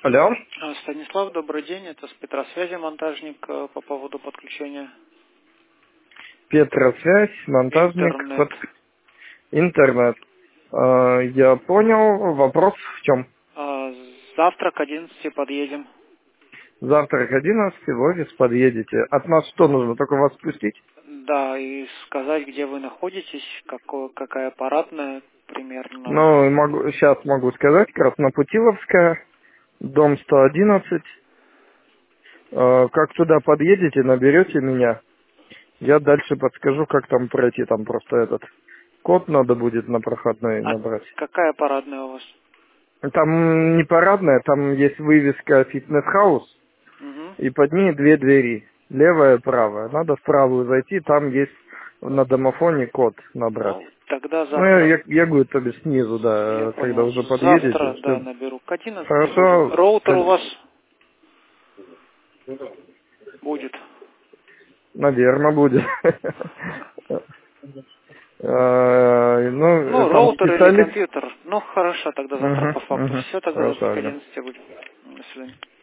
Алло. Станислав, добрый день. Это с Петросвязи монтажник по поводу подключения Петросвязь, монтажник интернет. под интернет. Я понял. Вопрос в чем? Завтра к 11 подъедем. Завтра к 11 в офис подъедете. От нас что нужно? Только вас спустить? Да, и сказать, где вы находитесь, какая аппаратная примерно. Ну, сейчас могу сказать. Краснопутиловская, дом 111. Как туда подъедете, наберете меня. Я дальше подскажу, как там пройти. Там просто этот код надо будет на проходной А набрать. какая аппаратная у вас? Там не парадная, там есть вывеска «Фитнес-хаус», Угу. и под ней две двери. Левая и правая. Надо в правую зайти, там есть на домофоне код набрать. Ну, тогда Ну, завтра. я говорю, то бишь снизу, Я да, когда понял. уже подъедете. Завтра, да, Что... наберу. К 11 будет. Хорошо. Роутер у вас будет. Наверное, будет. Ну, Ну, там роутер или специалист. компьютер. Ну, хорошо, тогда завтра по факту. Все, тогда завтра Хорошо, к ага. 11 будет. До свидания.